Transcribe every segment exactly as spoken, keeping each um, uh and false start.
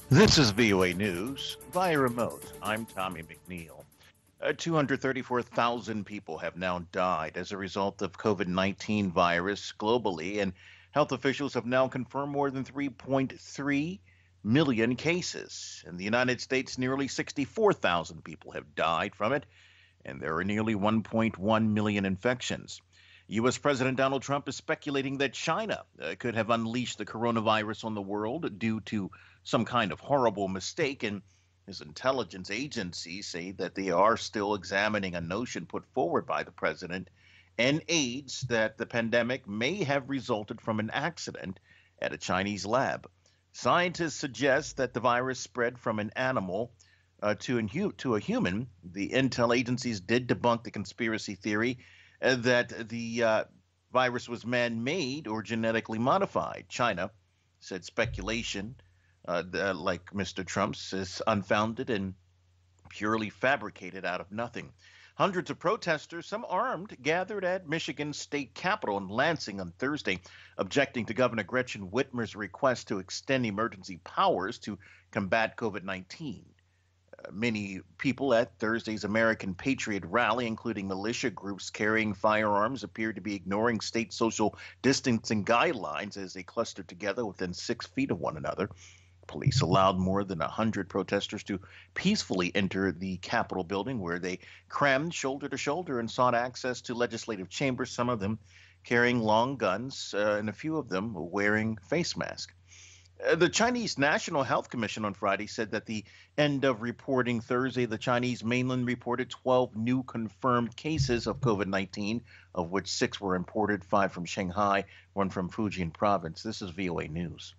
This is V O A News via remote. I'm Tommy McNeil. Uh, two hundred thirty-four thousand people have now died as a result of COVID nineteen virus globally, and health officials have now confirmed more than three point three million cases. In the United States, nearly sixty-four thousand people have died from it, and there are nearly one point one million infections. U S. President Donald Trump is speculating that China uh, could have unleashed the coronavirus on the world due to some kind of horrible mistake, and his intelligence agencies say that they are still examining a notion put forward by the president and aides that the pandemic may have resulted from an accident at a Chinese lab. Scientists suggest that the virus spread from an animal uh, to, an, to a human. The intel agencies did debunk the conspiracy theory uh, that the uh, virus was man made or genetically modified. China said speculation, uh, the, like Mister Trump's, is unfounded and purely fabricated out of nothing. Hundreds of protesters, some armed, gathered at Michigan's state capitol in Lansing on Thursday, objecting to Governor Gretchen Whitmer's request to extend emergency powers to combat COVID nineteen. Uh, many people at Thursday's American Patriot rally, including militia groups carrying firearms, appeared to be ignoring state social distancing guidelines as they clustered together within six feet of one another. Police allowed more than one hundred protesters to peacefully enter the Capitol building, where they crammed shoulder to shoulder and sought access to legislative chambers, some of them carrying long guns, uh, and a few of them wearing face masks. Uh, the Chinese National Health Commission on Friday said that the end of reporting Thursday, the Chinese mainland reported twelve new confirmed cases of COVID nineteen, of which six were imported, five from Shanghai, one from Fujian province. This is V O A News.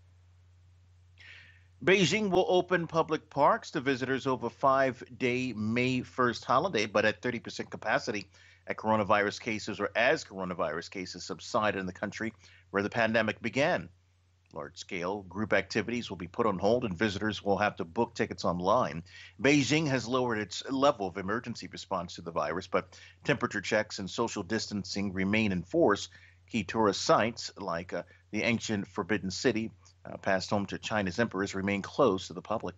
Beijing will open public parks to visitors over five-day May first holiday, but at thirty percent capacity at coronavirus cases or as coronavirus cases subside in the country where the pandemic began. Large-scale group activities will be put on hold and visitors will have to book tickets online. Beijing has lowered its level of emergency response to the virus, but temperature checks and social distancing remain in force. Key tourist sites like uh, the ancient Forbidden City, uh, passed home to China's emperors, remain closed to the public.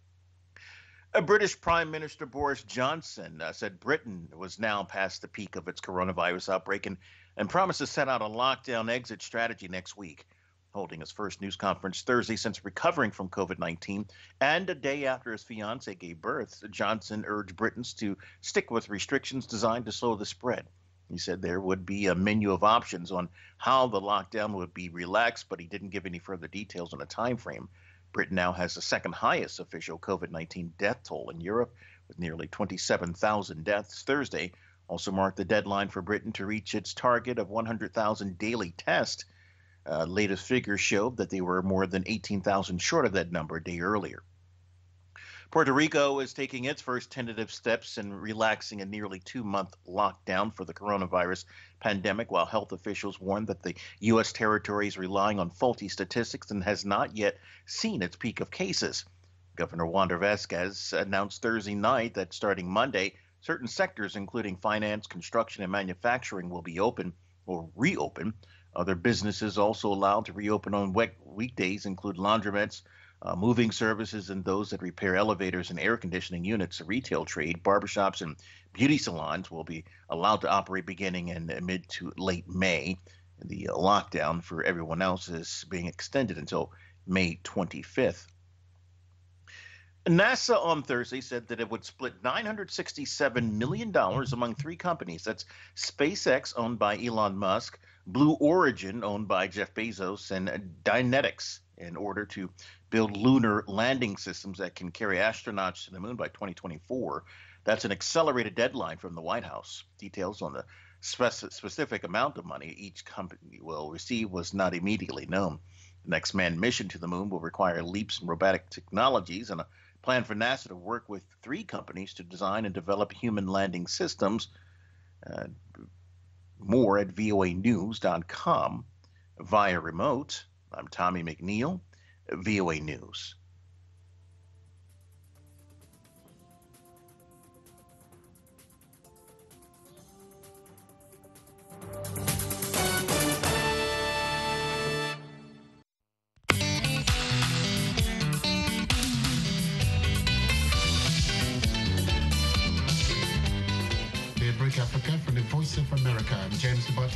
A British Prime Minister Boris Johnson uh, said Britain was now past the peak of its coronavirus outbreak and, and promised to set out a lockdown exit strategy next week. Holding his first news conference Thursday since recovering from COVID nineteen and a day after his fiancee gave birth, Johnson urged Britons to stick with restrictions designed to slow the spread. He said there would be a menu of options on how the lockdown would be relaxed, but he didn't give any further details on a time frame. Britain now has the second highest official COVID nineteen death toll in Europe, with nearly twenty-seven thousand deaths. Thursday also marked the deadline for Britain to reach its target of one hundred thousand daily tests. Uh, latest figures showed that they were more than eighteen thousand short of that number a day earlier. Puerto Rico is taking its first tentative steps in relaxing a nearly two-month lockdown for the coronavirus pandemic, while health officials warn that the U S territory is relying on faulty statistics and has not yet seen its peak of cases. Governor Wanda Vasquez announced Thursday night that starting Monday, certain sectors, including finance, construction, and manufacturing, will be open or reopen. Other businesses also allowed to reopen on weekdays include laundromats, uh, moving services, and those that repair elevators and air conditioning units. The retail trade, barbershops, and beauty salons will be allowed to operate beginning in mid to late May. The lockdown for everyone else is being extended until May twenty-fifth. NASA on Thursday said that it would split nine hundred sixty-seven million dollars among three companies. That's SpaceX, owned by Elon Musk, Blue Origin, owned by Jeff Bezos, and Dynetics, in order to build lunar landing systems that can carry astronauts to the moon by twenty twenty-four. That's an accelerated deadline from the White House. Details on the spec- specific amount of money each company will receive was not immediately known. The next manned mission to the moon will require leaps in robotic technologies and a plan for NASA to work with three companies to design and develop human landing systems. Uh, more at V O A news dot com via remote. I'm Tommy McNeil, V O A News.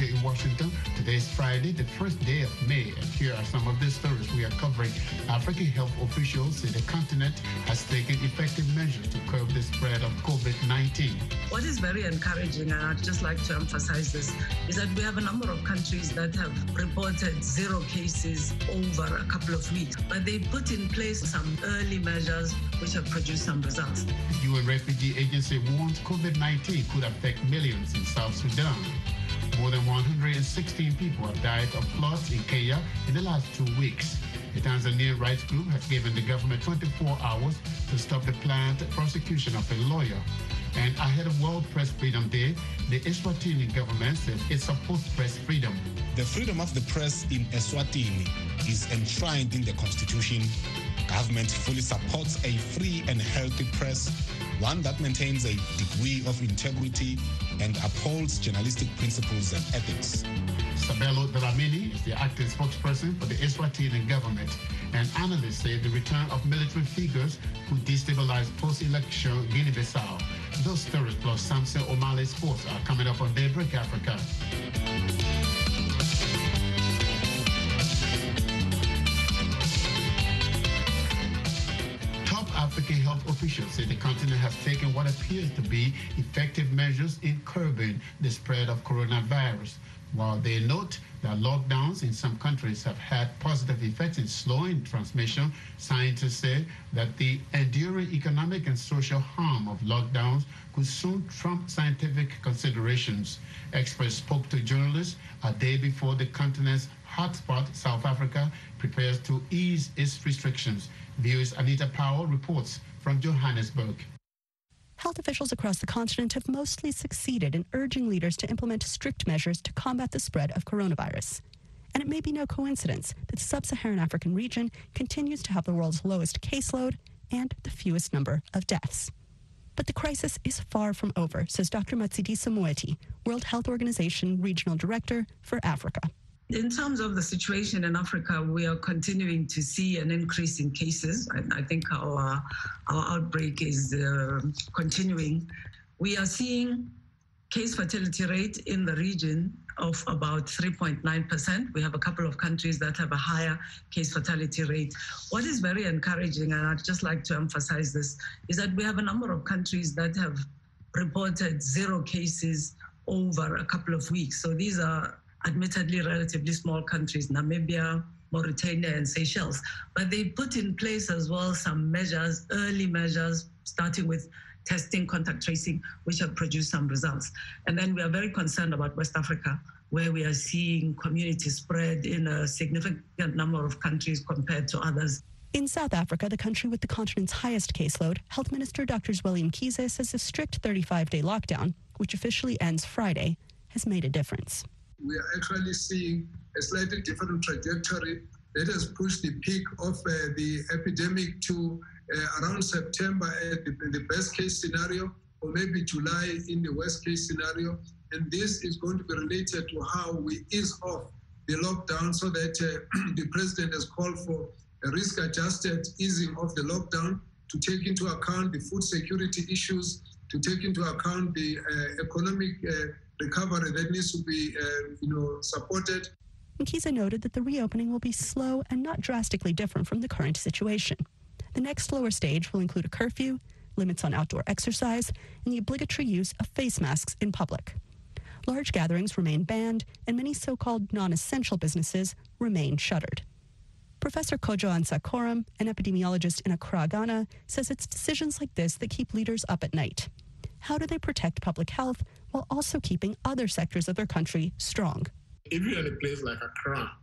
here in Washington. Today is Friday, the first day of May, and here are some of the stories we are covering. African health officials say the continent has taken effective measures to curb the spread of COVID nineteen. What is very encouraging, and I'd just like to emphasize this, is that we have a number of countries that have reported zero cases over a couple of weeks, but they put in place some early measures which have produced some results. The U N Refugee Agency warns COVID nineteen could affect millions in South Sudan. More than one hundred sixteen people have died of floods in Kenya in the last two weeks. The Tanzanian rights group has given the government twenty-four hours to stop the planned prosecution of a lawyer. And ahead of World Press Freedom Day, the Eswatini government says it supports press freedom. The freedom of the press in Eswatini is enshrined in the constitution. Government fully supports a free and healthy press, one that maintains a degree of integrity and upholds journalistic principles and ethics. Sabelo Dlamini is the acting spokesperson for the Eswatini government, and analysts say the return of military figures could destabilize post-election Guinea-Bissau. Those stories plus Samson O'Malley Sports are coming up on Daybreak Africa. African health officials say the continent has taken what appears to be effective measures in curbing the spread of coronavirus. While they note that lockdowns in some countries have had positive effects in slowing transmission, scientists say that the enduring economic and social harm of lockdowns could soon trump scientific considerations. Experts spoke to journalists a day before the continent's hotspot, South Africa, prepares to ease its restrictions. V O's Anita Powell reports from Johannesburg. Health officials across the continent have mostly succeeded in urging leaders to implement strict measures to combat the spread of coronavirus. And it may be no coincidence that the sub-Saharan African region continues to have the world's lowest caseload and the fewest number of deaths. But the crisis is far from over, says Doctor Matshidiso Moeti, World Health Organization Regional Director for Africa. In terms of the situation in Africa, we are continuing to see an increase in cases. I, I think our, our outbreak is uh, continuing. We are seeing case fatality rate in the region of about three point nine percent. We have a couple of countries that have a higher case fatality rate. What is very encouraging, and I'd just like to emphasize this, is that we have a number of countries that have reported zero cases over a couple of weeks. So these are admittedly relatively small countries, Namibia, Mauritania, and Seychelles. But they put in place as well some measures, early measures, starting with testing, contact tracing, which have produced some results. And then we are very concerned about West Africa, where we are seeing community spread in a significant number of countries compared to others. In South Africa, the country with the continent's highest caseload, Health Minister Doctor Zweli Mkhize says a strict thirty-five day lockdown, which officially ends Friday, has made a difference. We are actually seeing a slightly different trajectory that has pushed the peak of uh, the epidemic to uh, around September at the, in the best case scenario, or maybe July in the worst case scenario. And this is going to be related to how we ease off the lockdown, so that uh, the president has called for a risk-adjusted easing of the lockdown to take into account the food security issues, to take into account the uh, economic uh, recovery that needs to be, uh, you know, supported. Mkhize noted that the reopening will be slow and not drastically different from the current situation. The next slower stage will include a curfew, limits on outdoor exercise, and the obligatory use of face masks in public. Large gatherings remain banned, and many so-called non-essential businesses remain shuttered. Professor Kojo Ansakoram, an epidemiologist in Accra, Ghana, says it's decisions like this that keep leaders up at night. How do they protect public health while also keeping other sectors of their country strong? If you're in a place like Accra,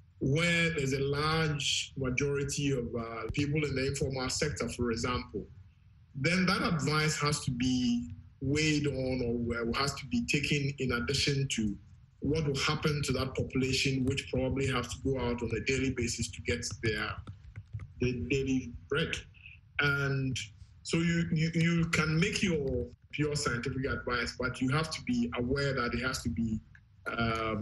where there's a large majority of uh, people in the informal sector, for example, then that advice has to be weighed on, or has to be taken in addition to what will happen to that population, which probably have to go out on a daily basis to get their, their daily bread. And so you, you, you can make your pure scientific advice, but you have to be aware that it has to be uh,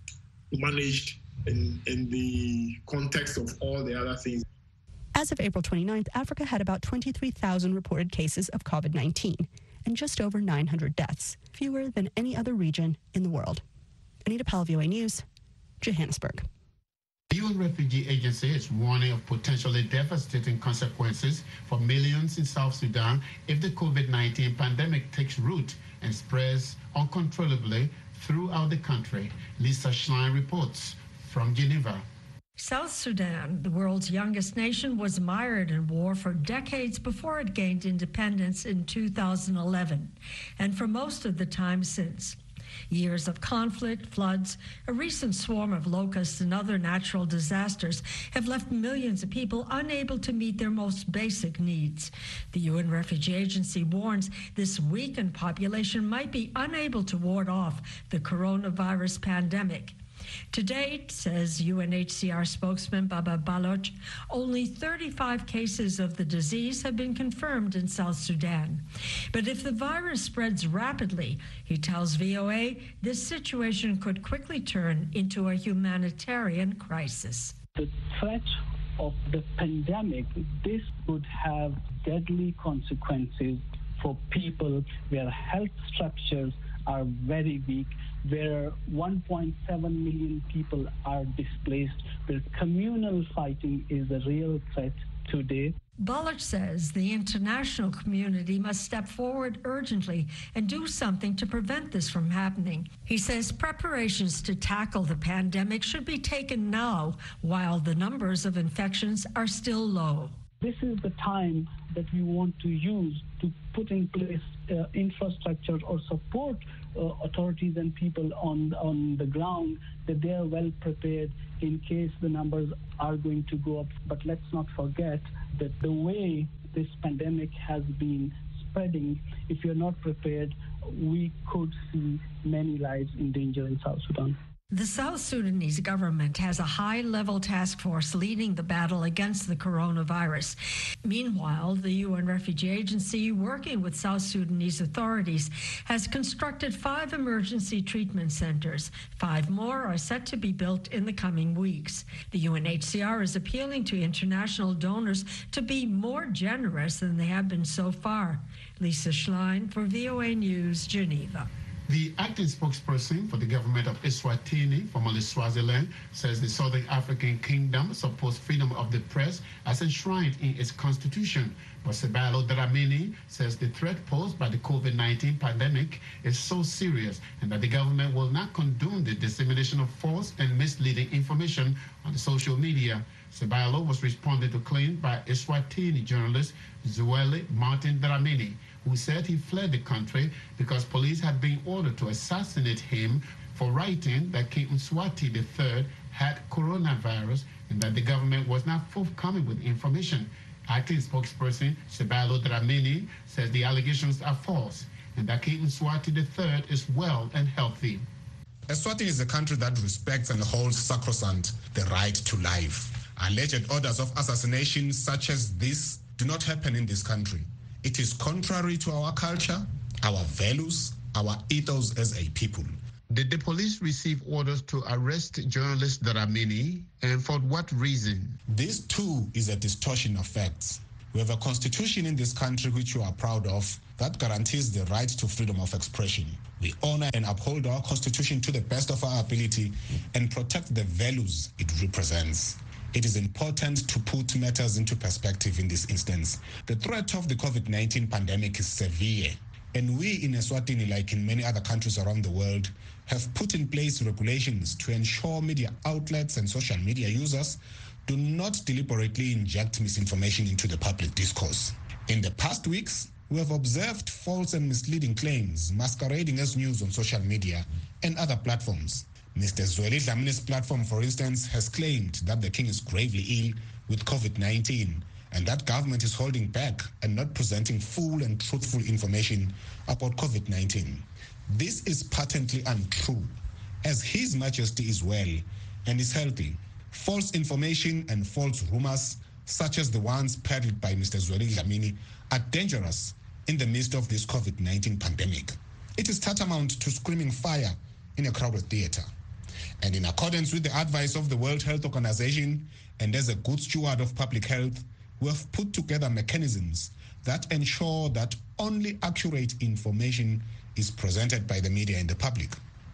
managed in, in the context of all the other things. As of April twenty-ninth, Africa had about twenty-three thousand reported cases of COVID nineteen and just over nine hundred deaths, fewer than any other region in the world. Anita Powell, V O A News, Johannesburg. The U N Refugee Agency is warning of potentially devastating consequences for millions in South Sudan if the COVID nineteen pandemic takes root and spreads uncontrollably throughout the country. Lisa Schlein reports from Geneva. South Sudan, the world's youngest nation, was mired in war for decades before it gained independence in two thousand eleven, and for most of the time since. Years of conflict, floods, a recent swarm of locusts and other natural disasters have left millions of people unable to meet their most basic needs. The U N Refugee Agency warns this weakened population might be unable to ward off the coronavirus pandemic. To date, says U N H C R spokesman Baba Baloch, only thirty-five cases of the disease have been confirmed in South Sudan. But if the virus spreads rapidly, he tells V O A, this situation could quickly turn into a humanitarian crisis. The threat of the pandemic, this would have deadly consequences for people where health structures are very weak, where one point seven million people are displaced, where communal fighting is a real threat today. Baloch says the international community must step forward urgently and do something to prevent this from happening. He says preparations to tackle the pandemic should be taken now while the numbers of infections are still low. This is the time that we want to use to put in place uh, infrastructure or support uh, authorities and people on, on the ground, that they are well prepared in case the numbers are going to go up. But let's not forget that the way this pandemic has been spreading, if you're not prepared, we could see many lives in danger in South Sudan. The South Sudanese government has a high-level task force leading the battle against the coronavirus. Meanwhile, the U N Refugee Agency, working with South Sudanese authorities, has constructed five emergency treatment centers. Five more are set to be built in the coming weeks. The U N H C R is appealing to international donors to be more generous than they have been so far. Lisa Schlein for V O A News, Geneva. The acting spokesperson for the government of Eswatini, formerly Swaziland, says the Southern African Kingdom supports freedom of the press as enshrined in its constitution. But Sebalo Dramini says the threat posed by the COVID nineteen pandemic is so serious and that the government will not condone the dissemination of false and misleading information on the social media. Sebalo was responding to claims by Eswatini journalist Zweli Martin Dramini, who said he fled the country because police had been ordered to assassinate him for writing that King Mswati the third had coronavirus and that the government was not forthcoming with information. Acting spokesperson Sebalo Dramini says the allegations are false and that King Mswati the third is well and healthy. Eswatini is a country that respects and holds sacrosanct the right to life. Alleged orders of assassination such as this do not happen in this country. It is contrary to our culture, our values, our ethos as a people. Did the police receive orders to arrest journalist Dramini, and for what reason? This too is a distortion of facts. We have a constitution in this country which we are proud of that guarantees the right to freedom of expression. We honor and uphold our constitution to the best of our ability and protect the values it represents. It is important to put matters into perspective in this instance. The threat of the COVID nineteen pandemic is severe, and we in Eswatini, like in many other countries around the world, have put in place regulations to ensure media outlets and social media users do not deliberately inject misinformation into the public discourse. In the past weeks, we have observed false and misleading claims masquerading as news on social media and other platforms. Mister Zweli Dlamini's platform, for instance, has claimed that the king is gravely ill with COVID nineteen and that government is holding back and not presenting full and truthful information about COVID nineteen. This is patently untrue, as His Majesty is well and is healthy. False information and false rumors, such as the ones peddled by Mister Zweli Dlamini, are dangerous in the midst of this COVID nineteen pandemic. It is tantamount to screaming fire in a crowded theater. And in accordance with the advice of the World Health Organization and as a good steward of public health, we have put together mechanisms that ensure that only accurate information is presented by the media and the public.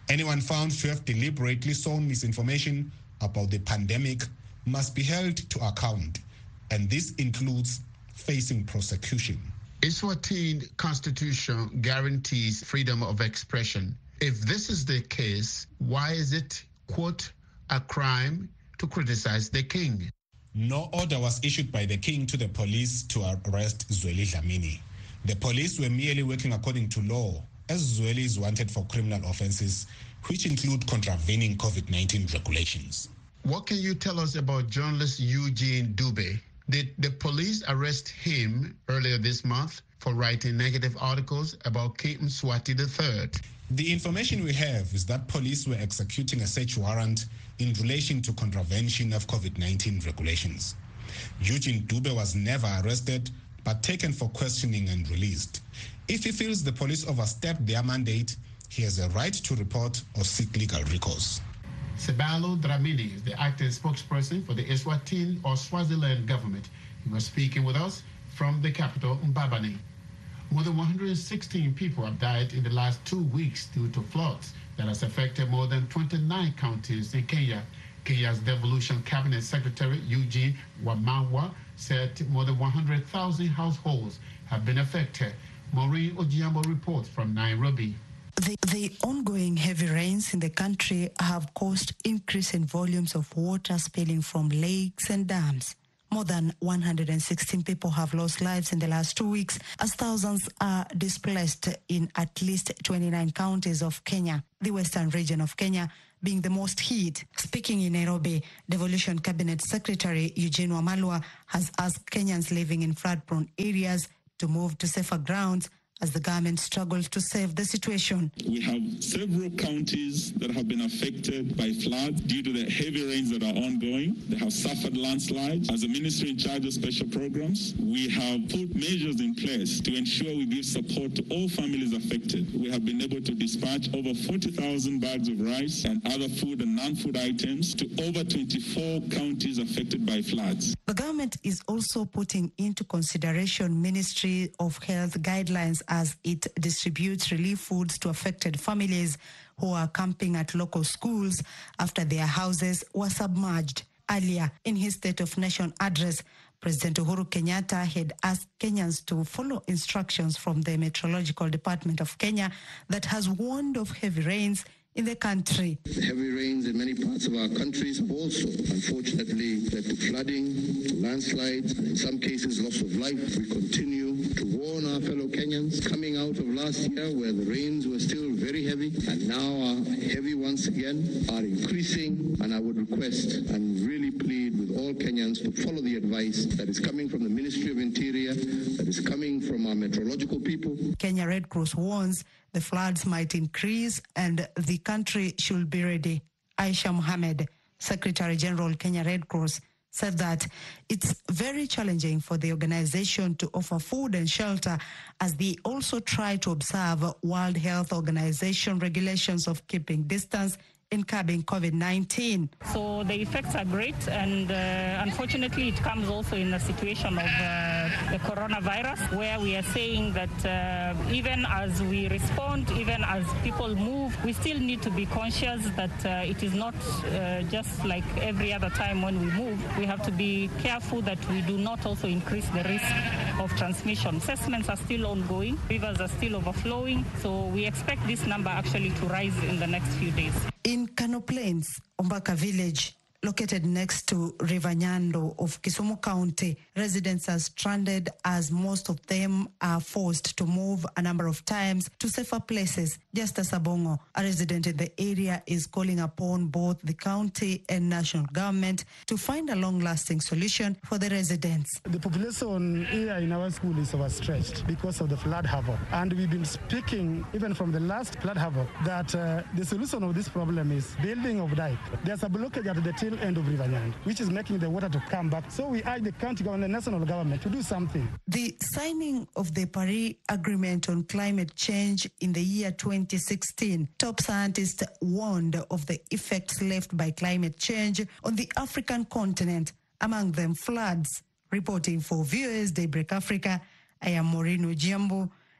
Anyone found to have deliberately sown misinformation about the pandemic must be held to account, and this includes facing prosecution. Eswatini constitution guarantees freedom of expression. If this is the case, why is it, quote, a crime to criticize the king? No order was issued by the king to the police to arrest Zweli Dlamini. The police were merely working according to law, as Zweli is wanted for criminal offenses, which include contravening COVID nineteen regulations. What can you tell us about journalist Eugene Dube? Did the police arrest him earlier this month for writing negative articles about King Mswati the third? The information we have is that police were executing a search warrant in relation to contravention of COVID nineteen regulations. Eugene Dube was never arrested, but taken for questioning and released. If he feels the police overstepped their mandate, he has a right to report or seek legal recourse. Sebalo Dlamini is the acting spokesperson for the Eswatini or Swaziland government. He was speaking with us from the capital, Mbabane. More than one hundred sixteen people have died in the last two weeks due to floods that has affected more than twenty-nine counties in Kenya. Kenya's Devolution Cabinet Secretary Eugene Wamalwa said more than one hundred thousand households have been affected. Maureen Ojiambo reports from Nairobi. The, the ongoing heavy rains in the country have caused increase in volumes of water spilling from lakes and dams. More than one hundred sixteen people have lost lives in the last two weeks as thousands are displaced in at least twenty-nine counties of Kenya, the western region of Kenya being the most hit. Speaking in Nairobi, Devolution Cabinet Secretary Eugene Wamalwa has asked Kenyans living in flood-prone areas to move to safer grounds as the government struggles to save the situation. We have several counties that have been affected by floods due to the heavy rains that are ongoing. They have suffered landslides. As a ministry in charge of special programs, we have put measures in place to ensure we give support to all families affected. We have been able to dispatch over forty thousand bags of rice and other food and non-food items to over twenty-four counties affected by floods. The government is also putting into consideration Ministry of Health guidelines as it distributes relief foods to affected families who are camping at local schools after their houses were submerged. Earlier, in his State of Nation address, President Uhuru Kenyatta had asked Kenyans to follow instructions from the Meteorological Department of Kenya that has warned of heavy rains in the country. The heavy rains in many parts of our countries have also, unfortunately, led to flooding, to landslides, and in some cases, loss of life. We continue to warn our fellow Kenyans, coming out of last year where the rains were still very heavy, and now are heavy once again, are increasing, and I would request and really plead with all Kenyans to follow the advice that is coming from the Ministry of Interior, that is coming from our meteorological people. Kenya Red Cross warns the floods might increase and the country should be ready. Aisha Mohammed, Secretary General Kenya Red Cross, said that it's very challenging for the organization to offer food and shelter as they also try to observe World Health Organization regulations of keeping distance in curbing COVID nineteen. So the effects are great, and uh, unfortunately it comes also in a situation of uh, the coronavirus, where we are saying that uh, even as we respond, even as people move, we still need to be conscious that uh, it is not uh, just like every other time when we move. We have to be careful that we do not also increase the risk of transmission. Assessments are still ongoing, rivers are still overflowing, so we expect this number actually to rise in the next few days. In Kano Plains, Umbaka village, located next to River Nyando of Kisumu County, residents are stranded as most of them are forced to move a number of times to safer places. Justice Abongo, a resident in the area, is calling upon both the county and national government to find a long-lasting solution for the residents. The population here in our school is overstretched because of the flood havoc. And we've been speaking, even from the last flood havoc, that uh, the solution of this problem is building of dike. There's a blockage at the tail end of River Nyando, which is making the water to come back. So we urge the county government and national government to do something. The signing of the Paris Agreement on Climate Change in the year twenty sixteen, top scientists warned of the effects left by climate change on the African continent, among them floods. Reporting for V O A's Daybreak Africa, I am Maureen Ojiambo,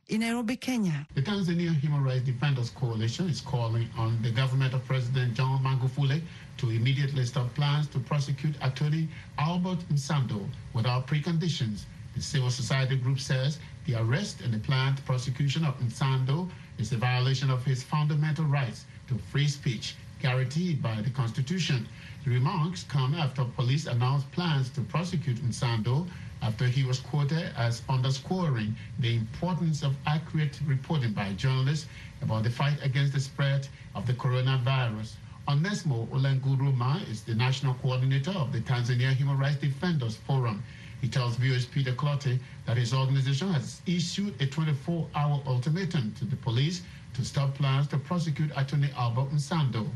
in Nairobi, Kenya. The Tanzania Human Rights Defenders Coalition is calling on the government of President John Magufuli to immediately stop plans to prosecute attorney Albert Msando without preconditions. The civil society group says the arrest and the planned prosecution of Msando is a violation of his fundamental rights to free speech guaranteed by the Constitution. The remarks come after police announced plans to prosecute Msando after he was quoted as underscoring the importance of accurate reporting by journalists about the fight against the spread of the coronavirus. Onesmo Olenguruma is the national coordinator of the Tanzania Human Rights Defenders Forum. He tells viewers Peter Clottey that his organization has issued a twenty-four hour ultimatum to the police to stop plans to prosecute attorney Albert Msando.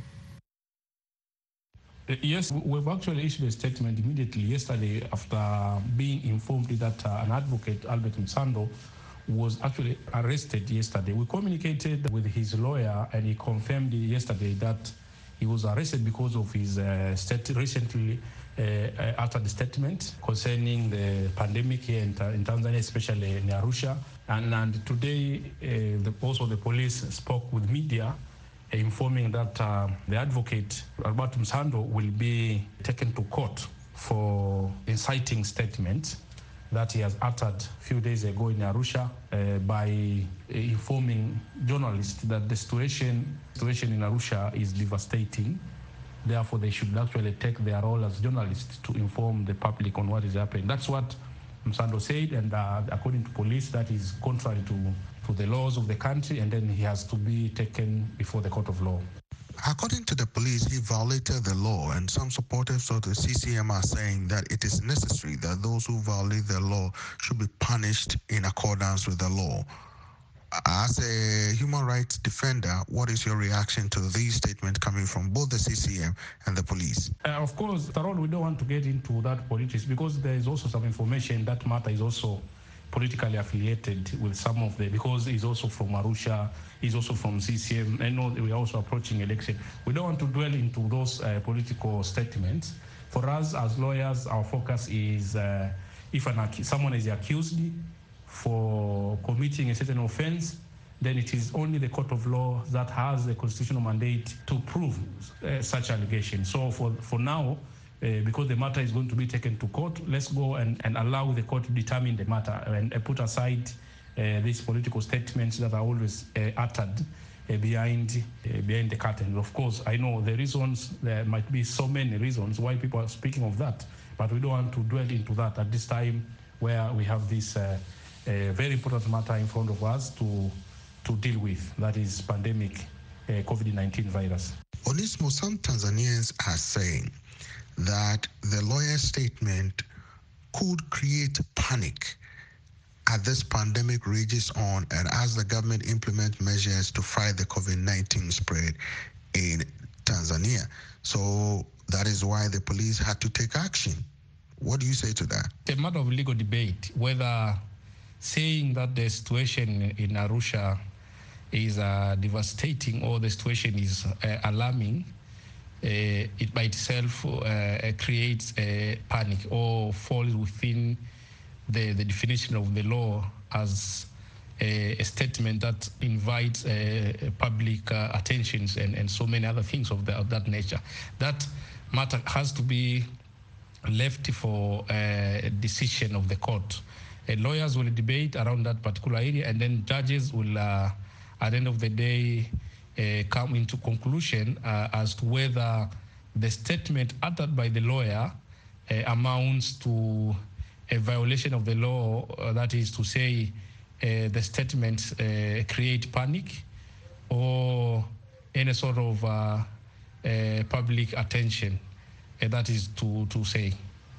Yes, we've actually issued a statement immediately yesterday after being informed that uh, an advocate, Albert Msando, was actually arrested yesterday. We communicated with his lawyer and he confirmed yesterday that he was arrested because of his uh, state recently uh, uttered statement concerning the pandemic here in, in Tanzania, especially in Arusha. And, and today, uh, the, also the police spoke with media, informing that uh, the advocate, Albert Msando, will be taken to court for inciting statements that he has uttered a few days ago in Arusha uh, by informing journalists that the situation, situation in Arusha is devastating. Therefore, they should actually take their role as journalists to inform the public on what is happening. That's what Msando said, and uh, according to police, that is contrary to to the laws of the country, and then he has to be taken before the court of law. According to the police, he violated the law, and some supporters of the C C M are saying that it is necessary that those who violate the law should be punished in accordance with the law. As a human rights defender, what is your reaction to these statements coming from both the C C M and the police? Uh, of course, Taron, we don't want to get into that politics because there is also some information that matter is also politically affiliated with some of the, because he's also from Arusha, he's also from C C M. I know we are also approaching election. We don't want to dwell into those uh, political statements. For us as lawyers, our focus is uh, if an, someone is accused for committing a certain offense, then it is only the court of law that has the constitutional mandate to prove uh, such allegations. So for, for now, Uh, because the matter is going to be taken to court, let's go and, and allow the court to determine the matter and uh, put aside uh, these political statements that are always uh, uttered uh, behind uh, behind the curtain. Of course, I know the reasons, there might be so many reasons why people are speaking of that, but we don't want to dwell into that at this time where we have this uh, uh, very important matter in front of us to, to deal with, that is pandemic uh, COVID nineteen virus. Onismo, some Tanzanians are saying that the lawyer's statement could create panic as this pandemic rages on and as the government implements measures to fight the COVID nineteen spread in Tanzania. So that is why the police had to take action. What do you say to that? It's a matter of legal debate, whether saying that the situation in Arusha is uh, devastating or the situation is uh, alarming. Uh, it by itself uh, creates a panic or falls within the, the definition of the law as a, a statement that invites uh, public uh, attentions and, and so many other things of, the, of that nature. That matter has to be left for a decision of the court. Uh, lawyers will debate around that particular area, and then judges will, uh, at the end of the day, Uh, come into conclusion uh, as to whether the statement uttered by the lawyer uh, amounts to a violation of the law, uh, that is to say uh, the statements uh, create panic or any sort of uh, uh, public attention, uh, that is to, to say.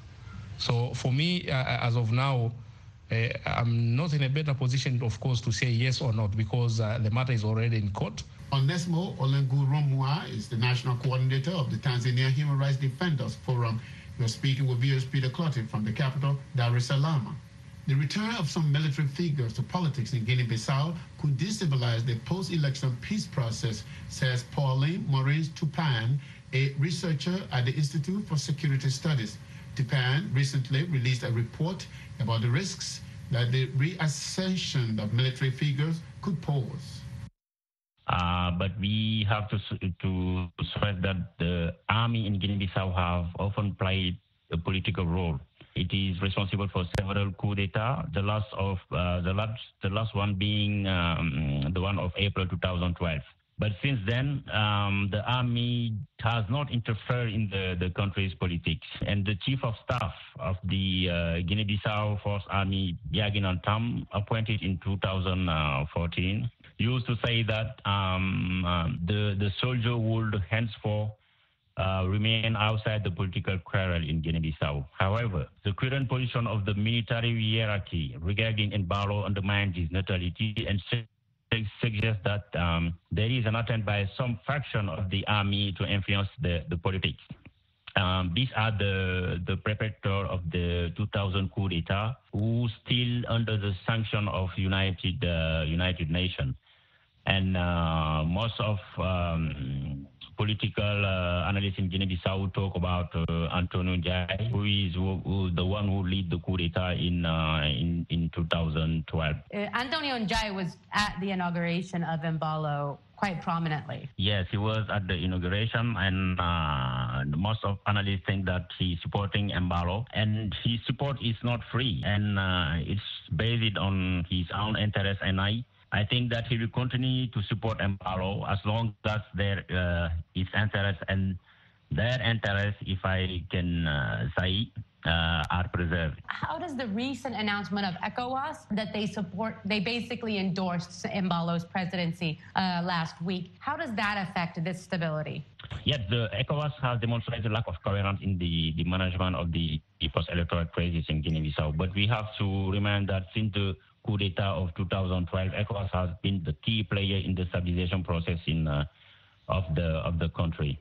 So for me, uh, as of now, uh, I'm not in a better position, of course, to say yes or not, because uh, the matter is already in court. Onesmo Olengurumwa is the national coordinator of the Tanzania Human Rights Defenders Forum. We are speaking with V O S Peter Clottey from the capital, Dar es Salaam. The return of some military figures to politics in Guinea-Bissau could destabilize the post-election peace process, says Pauline Maurice Tupan, a researcher at the Institute for Security Studies. Tupan recently released a report about the risks that the reascension of military figures could pause. Uh, but we have to to stress that the army in Guinea-Bissau have often played a political role. It is responsible for several coups d'etat. The last of uh, the last the last one being um, the one of April two thousand twelve. But since then, um, the army has not interfered in the, the country's politics. And the chief of staff of the uh, Guinea-Bissau Force Army, Biagin Antam, appointed in two thousand fourteen, used to say that um, um, the, the soldier would henceforth uh, remain outside the political quarrel in Guinea-Bissau. However, the current position of the military hierarchy regarding Embalo undermines his neutrality and suggests that um, there is an attempt by some faction of the army to influence the, the politics. Um, these are the, the perpetrators of the two thousand coup d'etat, who still under the sanction of United uh, United Nations. And uh, most of um, political uh, analysts in Guinea-Bissau talk about uh, Antonio Njai, who is who, who, the one who led the coup d'etat in, uh, in, in two thousand twelve. Uh, Antonio Njai was at the inauguration of Embalo quite prominently. Yes, he was at the inauguration, and uh, most of analysts think that he's supporting Embalo, and his support is not free, and uh, it's based on his own interest, and I I think that he will continue to support Embalo as long as there uh, is interest, and their interest, if I can uh, say, uh, are preserved. How does the recent announcement of ECOWAS that they support, they basically endorsed Embalo's presidency uh, last week, how does that affect this stability? Yes, the ECOWAS has demonstrated lack of coherence in the, the management of the, the post-electoral crisis in Guinea-Bissau. But we have to remind that since the coup d'etat of two thousand twelve, ECOWAS has been the key player in the stabilization process in uh, of the of the country.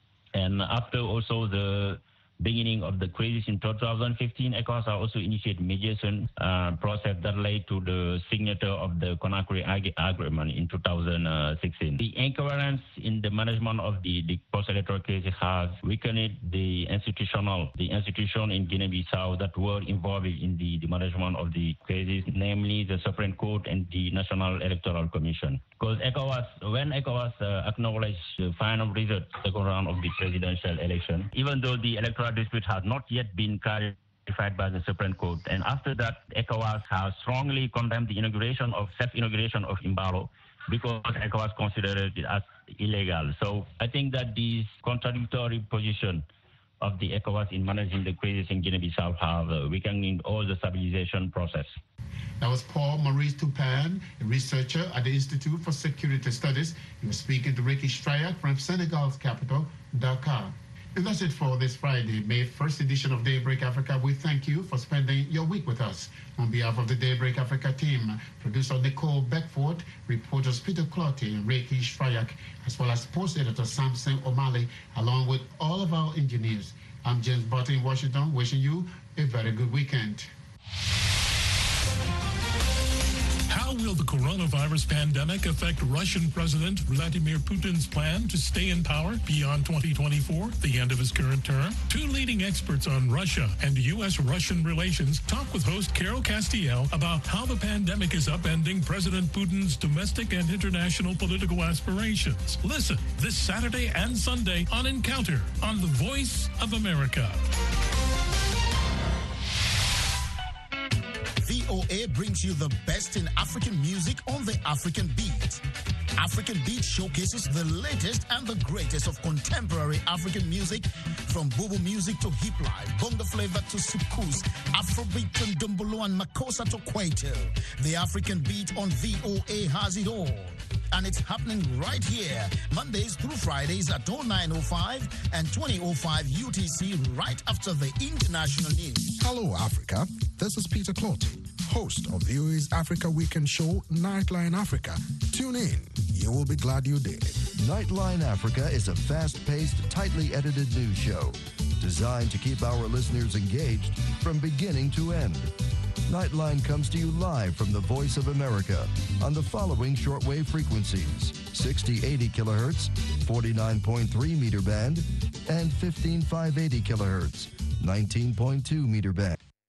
And after also the beginning of the crisis in two thousand fifteen, ECOWAS also initiated mediation uh, process that led to the signature of the Conakry ag- agreement in two thousand sixteen. The incoherence in the management of the, the post-electoral crisis has weakened the institutional, the institution in Guinea-Bissau that were involved in the, the management of the crisis, namely the Supreme Court and the National Electoral Commission. Because ECOWAS, when ECOWAS uh, acknowledged the final result, second round of the presidential election, even though the electoral dispute has not yet been clarified by the Supreme Court, and after that, ECOWAS has strongly condemned the inauguration of self-inauguration of Embalo because ECOWAS considered it as illegal. So I think that this contradictory position of the ECOWAS in managing the crisis in Guinea-Bissau have uh, weakened all the stabilization process. That was Paul Maurice Toupin, a researcher at the Institute for Security Studies. He was speaking to Ricky Strayak from Senegal's capital, Dakar. And that's it for this Friday, May first edition of Daybreak Africa. We thank you for spending your week with us. On behalf of the Daybreak Africa team, producer Nicole Beckford, reporters Peter Clottey and Ricky Strayak, as well as sports editor Samson O'Malley, along with all of our engineers. I'm James Barton in Washington, wishing you a very good weekend. How will the coronavirus pandemic affect Russian President Vladimir Putin's plan to stay in power beyond twenty twenty-four, the end of his current term? Two leading experts on Russia and U S Russian relations talk with host Carol Castiel about how the pandemic is upending President Putin's domestic and international political aspirations. Listen this Saturday and Sunday on Encounter on the Voice of America. V O A brings you the best in African music on the African Beat. African Beat showcases the latest and the greatest of contemporary African music, from Bobo music to hip life, bongo flavor to soukous, Afrobeat to Dumbolo and Makossa to Kwaito. The African Beat on V O A has it all. And it's happening right here, Mondays through Fridays at oh nine oh five and twenty oh five U T C, right after the international news. Hello, Africa. This is Peter Clottey, host of V O A's Africa Weekend show, Nightline Africa. Tune in. You will be glad you did. Nightline Africa is a fast-paced, tightly edited news show designed to keep our listeners engaged from beginning to end. Nightline comes to you live from the Voice of America on the following shortwave frequencies: sixty eighty kilohertz, forty-nine point three meter band, and fifteen five eighty kilohertz, nineteen point two meter band.